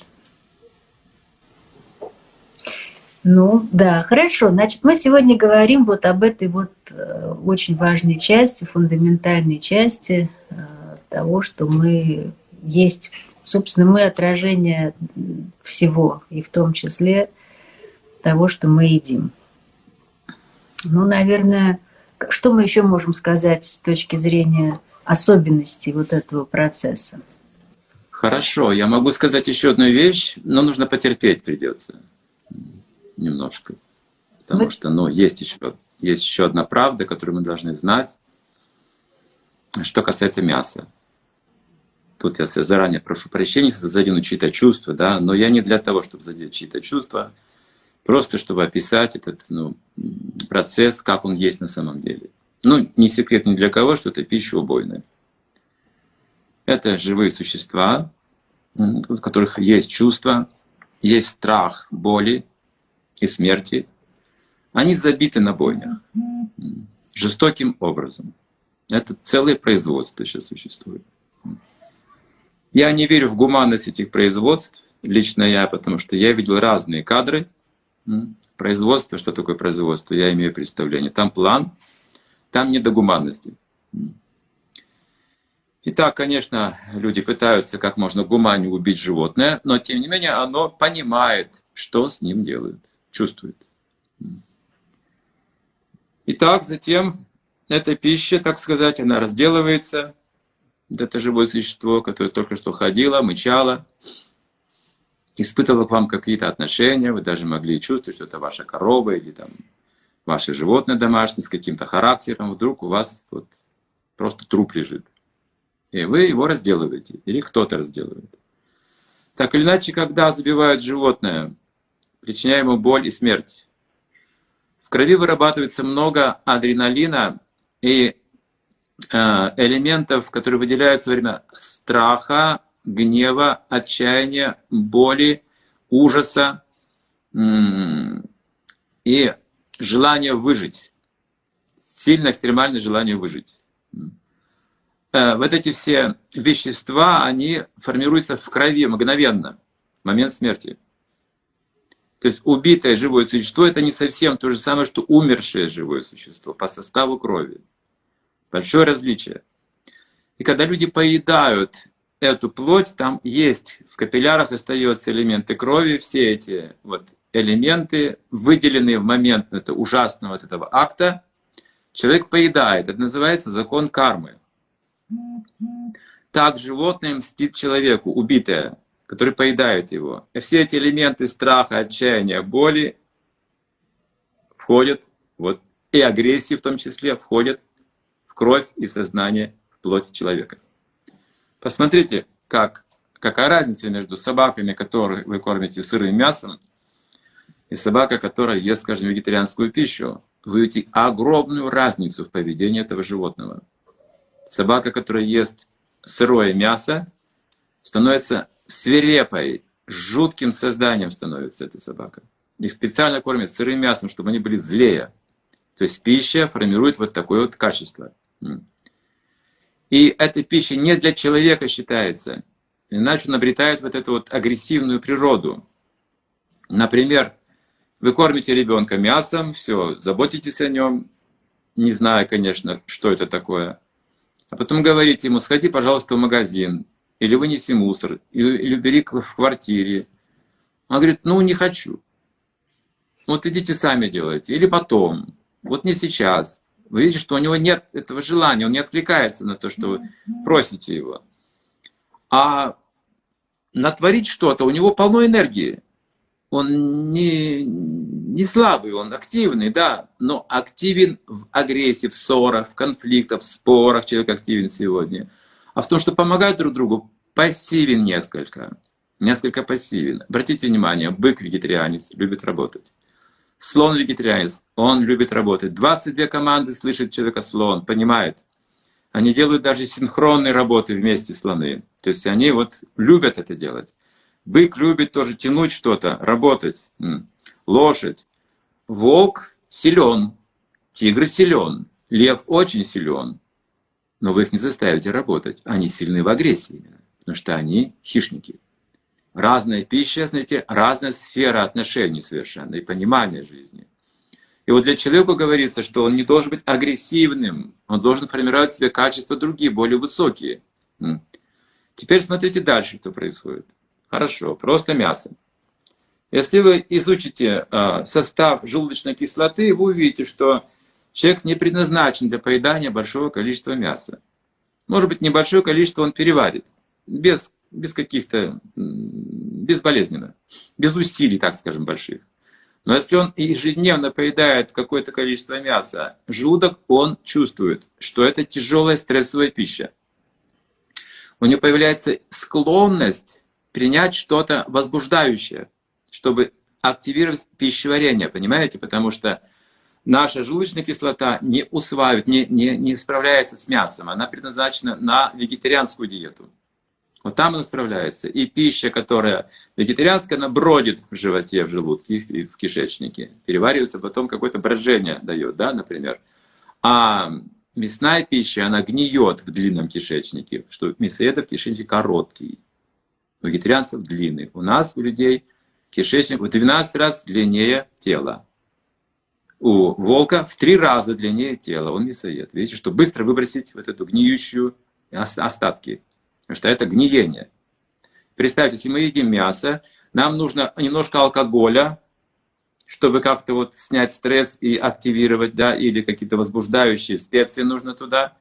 Ну, да, хорошо. Значит, мы сегодня говорим вот об этой вот очень важной части, фундаментальной части того, что мы есть, собственно, мы отражение всего, и в том числе того, что мы едим. Ну, наверное, что мы еще можем сказать с точки зрения особенностей вот этого процесса? Хорошо, я могу сказать еще одну вещь, но нужно потерпеть придется немножко. Потому Вы... что, ну, есть еще, есть еще одна правда, которую мы должны знать, что касается мяса. Тут я заранее прошу прощения, если задену чьи-то чувства, да, но я не для того, чтобы задеть чьи-то чувства, просто чтобы описать этот, ну, процесс, как он есть на самом деле. Ну, не секрет ни для кого, что это пища убойная. Это живые существа, у которых есть чувства, есть страх боли и смерти. Они забиты на бойнях жестоким образом. Это целое производство сейчас существует. Я не верю в гуманность этих производств, лично я, потому что я видел разные кадры. Производство, что такое производство, я имею представление. Там план, там не до гуманности. Итак, конечно, люди пытаются как можно гуманнее убить животное, но тем не менее оно понимает, что с ним делают, чувствует. Итак, затем эта пища, так сказать, она разделывается. Это живое существо, которое только что ходило, мычало, испытывало к вам какие-то отношения, вы даже могли чувствовать, что это ваша корова или там ваше животное домашнее с каким-то характером. Вдруг у вас вот просто труп лежит. И вы его разделываете, или кто-то разделывает. Так или иначе, когда забивают животное, причиняя ему боль и смерть, в крови вырабатывается много адреналина и э, элементов, которые выделяются во время страха, гнева, отчаяния, боли, ужаса и желания выжить. Сильно экстремальное желание выжить. Вот эти все вещества, они формируются в крови мгновенно, в момент смерти. То есть убитое живое существо — это не совсем то же самое, что умершее живое существо по составу крови. Большое различие. И когда люди поедают эту плоть, там есть, в капиллярах остаются элементы крови, все эти вот элементы, выделенные в момент этого ужасного вот этого акта, человек поедает. Это называется закон кармы. Так животное мстит человеку, убитое, который поедает его. И все эти элементы страха, отчаяния, боли входят, вот, и агрессии в том числе, входят в кровь и сознание, в плоть человека. Посмотрите, как, какая разница между собаками, которые вы кормите сырым мясом, и собакой, которая ест, скажем, вегетарианскую пищу. Вы видите огромную разницу в поведении этого животного. Собака, которая ест сырое мясо, становится свирепой, жутким созданием становится эта собака. Их специально кормят сырым мясом, чтобы они были злее. То есть пища формирует вот такое вот качество. И эта пища не для человека считается, иначе он обретает вот эту вот агрессивную природу. Например, вы кормите ребенка мясом, все, заботитесь о нем, не зная, конечно, что это такое. А потом говорите ему: сходи, пожалуйста, в магазин, или вынеси мусор, или убери в квартире. Он говорит: ну, не хочу. Вот идите сами делайте, или потом, вот не сейчас. Вы видите, что у него нет этого желания, он не откликается на то, что вы просите его. А натворить что-то, у него полно энергии. Он не, не слабый, он активный, да, но активен в агрессии, в ссорах, в конфликтах, в спорах человек активен сегодня. А в том, что помогает друг другу, пассивен несколько. Несколько пассивен. Обратите внимание, бык-вегетарианец любит работать. Слон-вегетарианец, он любит работать. двадцать две команды слышит человека слон, понимает. Они делают даже синхронные работы вместе, слоны. То есть они вот любят это делать. Бык любит тоже тянуть что-то, работать. Лошадь. Волк силен, тигр силен, лев очень силен. Но вы их не заставите работать. Они сильны в агрессии, потому что они хищники. Разная пища, знаете, разная сфера отношений совершенно и понимания жизни. И вот для человека говорится, что он не должен быть агрессивным, он должен формировать в себе качества другие, более высокие. Теперь смотрите дальше, что происходит. Хорошо, просто мясо. Если вы изучите э, состав желудочной кислоты, вы увидите, что человек не предназначен для поедания большого количества мяса. Может быть, небольшое количество он переварит, без, без каких-то, безболезненно, без усилий, так скажем, больших. Но если он ежедневно поедает какое-то количество мяса, желудок, он чувствует, что это тяжелая стрессовая пища. У него появляется склонность принять что-то возбуждающее, чтобы активировать пищеварение, понимаете? Потому что наша желудочная кислота не усваивает, не, не, не справляется с мясом. Она предназначена на вегетарианскую диету. Вот там она справляется. И пища, которая вегетарианская, она бродит в животе, в желудке и в кишечнике. Переваривается, потом какое-то брожение дает, да, например. А мясная пища, она гниет в длинном кишечнике, что мясоедов кишечник короткий. У вегетарианцев длинный. У нас, у людей, кишечник в двенадцать раз длиннее тела. У волка в три раза длиннее тела. Он мясоед. Видите, что быстро выбросить вот эту гниющую остатки. Потому что это гниение. Представьте, если мы едим мясо, нам нужно немножко алкоголя, чтобы как-то вот снять стресс и активировать, да, или какие-то возбуждающие специи нужно туда.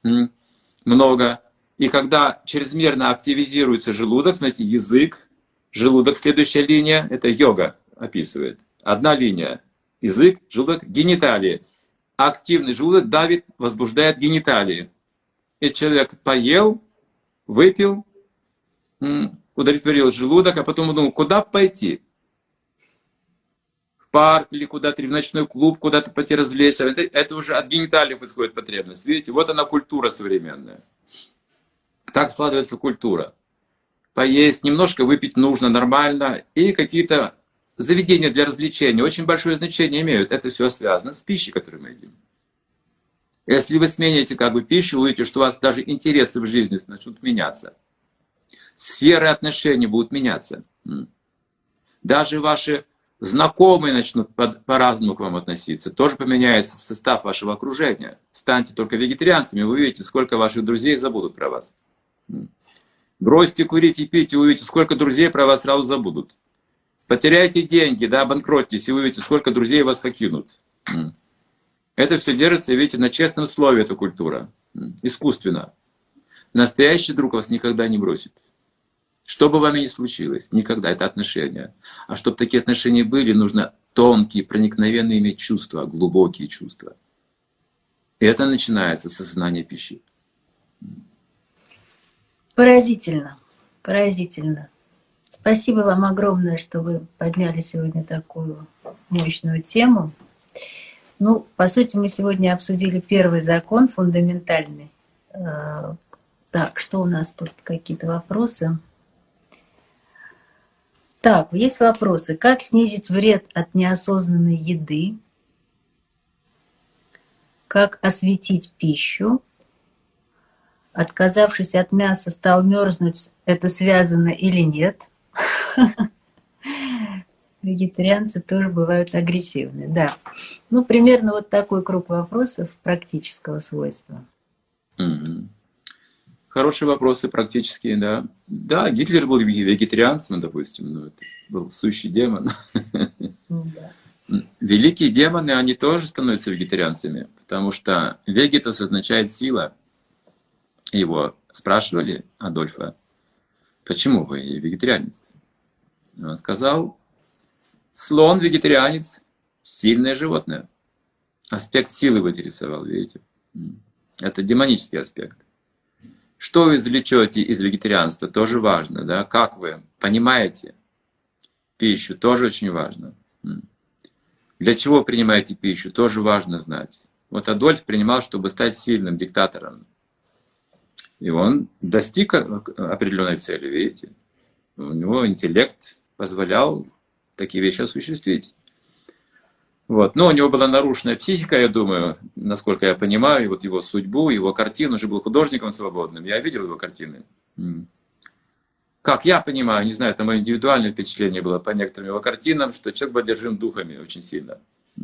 Много. И когда чрезмерно активизируется желудок, смотрите, язык, желудок, следующая линия, это йога описывает. Одна линия, язык, желудок, гениталии. Активный желудок давит, возбуждает гениталии. И человек поел, выпил, удовлетворил желудок, а потом думал, куда пойти? В парк или куда-то, или в ночной клуб, куда-то пойти развлечься. Это, это уже от гениталиев исходит потребность. Видите, вот она культура современная. Так складывается культура. Поесть, немножко выпить нужно нормально. И какие-то заведения для развлечения очень большое значение имеют. Это все связано с пищей, которую мы едим. Если вы смените как бы пищу, увидите, что у вас даже интересы в жизни начнут меняться. Сферы отношений будут меняться. Даже ваши знакомые начнут по-разному к вам относиться. Тоже поменяется состав вашего окружения. Станьте только вегетарианцами, вы увидите, сколько ваших друзей забудут про вас. Бросьте курить и пить, и увидите, сколько друзей про вас сразу забудут. Потеряйте деньги, да, обанкротитесь, и вы увидите, сколько друзей вас покинут. Это все держится, видите, на честном слове, эта культура. Искусственно. Настоящий друг вас никогда не бросит. Что бы вам ни случилось, никогда. Это отношения. А чтобы такие отношения были, нужно тонкие, проникновенные иметь чувства, глубокие чувства. И это начинается с осознания пищи. Поразительно. Поразительно. Спасибо вам огромное, что вы подняли сегодня такую мощную тему. Ну, по сути, мы сегодня обсудили первый закон, фундаментальный. Так, что у нас тут? Какие-то вопросы? Так, есть вопросы. Как снизить вред от неосознанной еды? Как осветить пищу? Отказавшись от мяса, стал мерзнуть. Это связано или нет? Вегетарианцы тоже бывают агрессивны, да. Ну, примерно вот такой круг вопросов практического свойства. Mm-hmm. Хорошие вопросы, практические, да. Да, Гитлер был вегетарианцем, допустим, но это был сущий демон. Да. Великие демоны, они тоже становятся вегетарианцами, потому что вегетус означает сила. Его спрашивали, Адольфа, почему вы вегетарианец? Он сказал, слон вегетарианец, сильное животное. Аспект силы его интересовал, видите? Это демонический аспект. Что вы извлечете из вегетарианства, тоже важно, да? Как вы понимаете пищу, тоже очень важно. Для чего принимаете пищу, тоже важно знать. Вот Адольф принимал, чтобы стать сильным диктатором. И он достиг определенной цели, видите? У него интеллект позволял такие вещи осуществить. Вот. Но у него была нарушенная психика, я думаю, насколько я понимаю, вот его судьбу, его картину, он же был художником свободным, я видел его картины. Как я понимаю, не знаю, это мое индивидуальное впечатление было по некоторым его картинам, что человек был одержим духами очень сильно.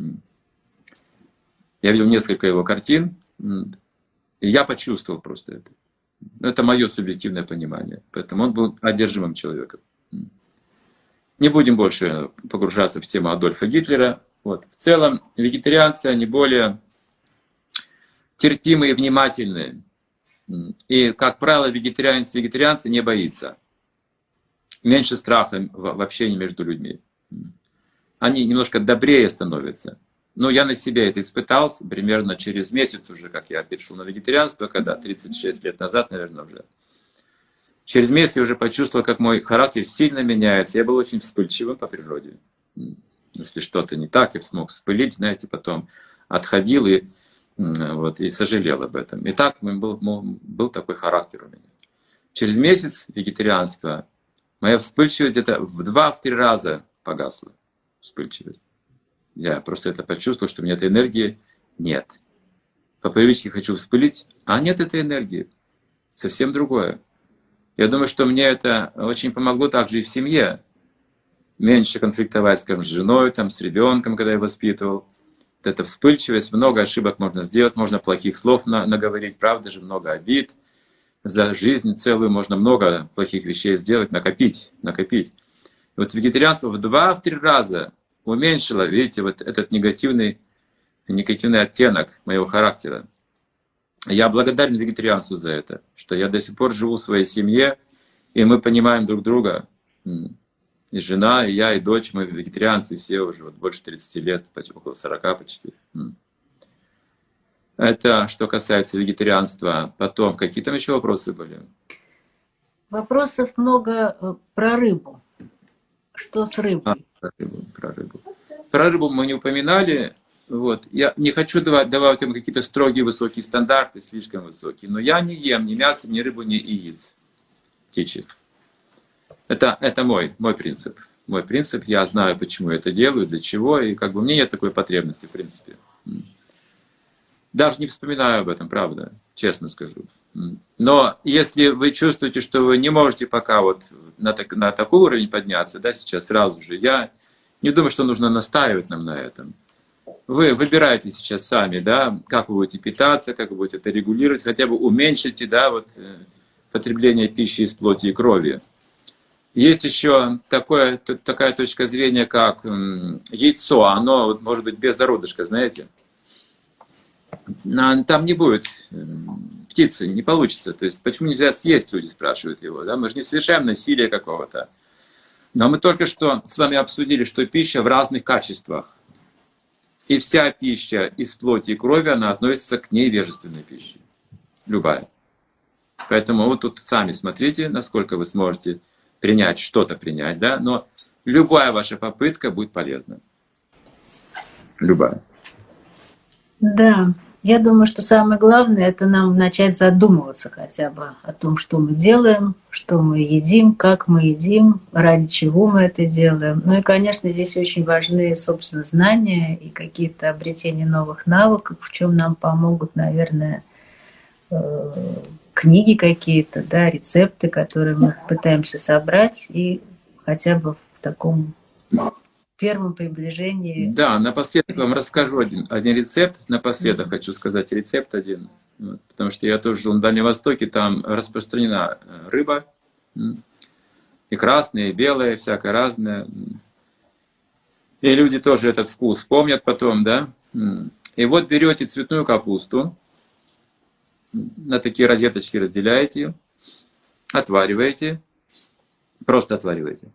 Я видел несколько его картин, и я почувствовал просто это. Это мое субъективное понимание. Поэтому он был одержимым человеком. Не будем больше погружаться в тему Адольфа Гитлера. Вот. В целом, вегетарианцы, они более терпимые и внимательные. И, как правило, вегетарианец вегетарианца не боится. Меньше страха в общении между людьми. Они немножко добрее становятся. Но я на себе это испытал примерно через месяц уже, как я перешел на вегетарианство, когда тридцать шесть лет назад, наверное, уже. Через месяц я уже почувствовал, как мой характер сильно меняется. Я был очень вспыльчивым по природе. Если что-то не так, я смог вспылить, знаете, потом отходил и, вот, и сожалел об этом. И так был, был такой характер у меня. Через месяц вегетарианства моя вспыльчивость где-то в два-три раза погасла. Вспыльчивость. Я просто это почувствовал, что у меня этой энергии нет. По привычке хочу вспылить, а нет этой энергии. Совсем другое. Я думаю, что мне это очень помогло также и в семье. Меньше конфликтовать, скажем, с женой, там, с ребенком, когда я воспитывал. Вот эта вспыльчивость, много ошибок можно сделать, можно плохих слов на, наговорить, правда же, много обид. За жизнь целую можно много плохих вещей сделать, накопить, накопить. И вот вегетарианство в два-три раза уменьшило, видите, вот этот негативный, негативный оттенок моего характера. Я благодарен вегетарианству за это, что я до сих пор живу в своей семье, и мы понимаем друг друга. И жена, и я, и дочь, мы вегетарианцы все уже вот больше тридцати лет, почти около сорока почти. Это что касается вегетарианства. Потом, какие там еще вопросы были? Вопросов много про рыбу. Что с рыбой? А, про рыбу, про рыбу. Про рыбу мы не упоминали. Вот. Я не хочу давать, давать им какие-то строгие высокие стандарты, слишком высокие. Но я не ем ни мяса, ни рыбу, ни яиц птичьих. Это, это мой, мой принцип. Мой принцип. Я знаю, почему я это делаю, для чего. И как бы у меня нет такой потребности, в принципе. Даже не вспоминаю об этом, правда, честно скажу. Но если вы чувствуете, что вы не можете пока вот на, так, на такой уровень подняться, да, сейчас сразу же, я не думаю, что нужно настаивать нам на этом. Вы выбираете сейчас сами, да, как вы будете питаться, как вы будете это регулировать, хотя бы уменьшите, да, вот, потребление пищи из плоти и крови. Есть еще такое, такая точка зрения, как яйцо, оно вот, может быть без зародышка, знаете. Там не будет птицы, не получится. То есть, почему нельзя съесть, люди спрашивают его. Да? Мы же не совершаем насилия какого-то. Но мы только что с вами обсудили, что пища в разных качествах. И вся пища из плоти и крови, она относится к невежественной пище. Любая. Поэтому вот тут сами смотрите, насколько вы сможете принять, что-то принять. Да? Но любая ваша попытка будет полезна. Любая. Да, я думаю, что самое главное — это нам начать задумываться хотя бы о том, что мы делаем, что мы едим, как мы едим, ради чего мы это делаем. Ну и, конечно, здесь очень важны, собственно, знания и какие-то обретения новых навыков, в чем нам помогут, наверное, книги какие-то, да, рецепты, которые мы пытаемся собрать, и хотя бы в таком первом приближении. Да, напоследок вам расскажу один, один рецепт. Напоследок mm-hmm. хочу сказать рецепт один. Вот, потому что я тоже жил на Дальнем Востоке, там распространена рыба. И красная, и белая, и всякое разное. И люди тоже этот вкус помнят потом, да. И вот берете цветную капусту, на такие розеточки разделяете, отвариваете, просто отвариваете.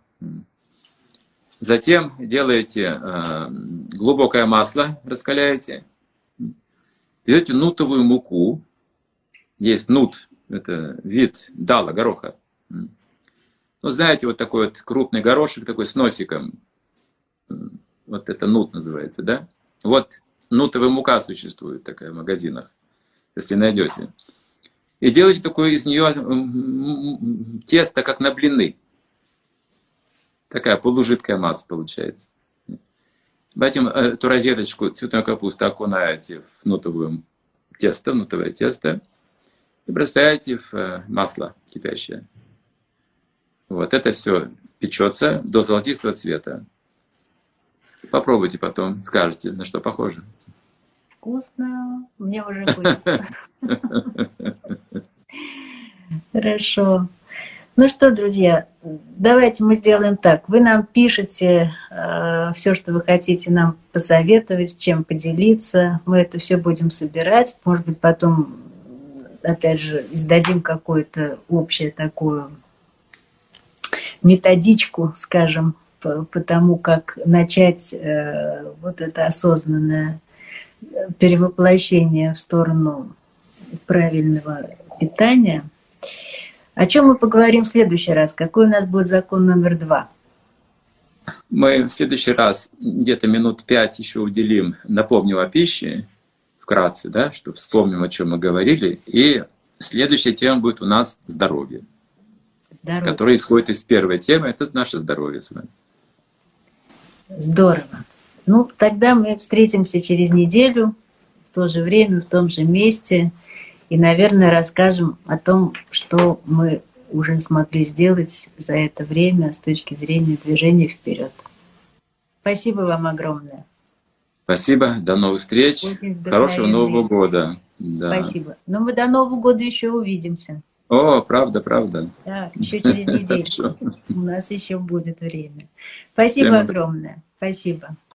Затем делаете глубокое масло, раскаляете. Берете нутовую муку. Есть нут, это вид дала, гороха. Ну, знаете, вот такой вот крупный горошек, такой с носиком. Вот это нут называется, да? Вот нутовая мука существует такая в магазинах, если найдете. И делайте такое из нее тесто, как на блины. Такая полужидкая масса получается. Потом эту розеточку цветной капусты окунаете в нутовое тесто, нутовое тесто, и бросаете в масло кипящее. Вот это все печется до золотистого цвета. Попробуйте потом, скажете, на что похоже. Вкусно, мне уже будет. Хорошо. Ну что, друзья, давайте мы сделаем так. Вы нам пишете э, все, что вы хотите нам посоветовать, чем поделиться. Мы это все будем собирать. Может быть, потом, опять же, издадим какую-то общую такую методичку, скажем, по, по тому, как начать э, вот это осознанное перевоплощение в сторону правильного питания. О чем мы поговорим в следующий раз? Какой у нас будет закон номер два? Мы в следующий раз где-то минут пять еще уделим, напомним о пище, вкратце, да, чтобы вспомним, о чем мы говорили. И следующая тема будет у нас здоровье, здоровье. Которая исходит из первой темы. Это наше здоровье с вами. Здорово. Ну, тогда мы встретимся через неделю, в то же время, в том же месте. И, наверное, расскажем о том, что мы уже смогли сделать за это время с точки зрения движения вперед. Спасибо вам огромное. Спасибо. До новых встреч. Хорошего Нового года. Да. Спасибо. Но мы до Нового года еще увидимся. О, правда, правда. Да, еще через неделю. У нас еще будет время. Спасибо огромное. Спасибо.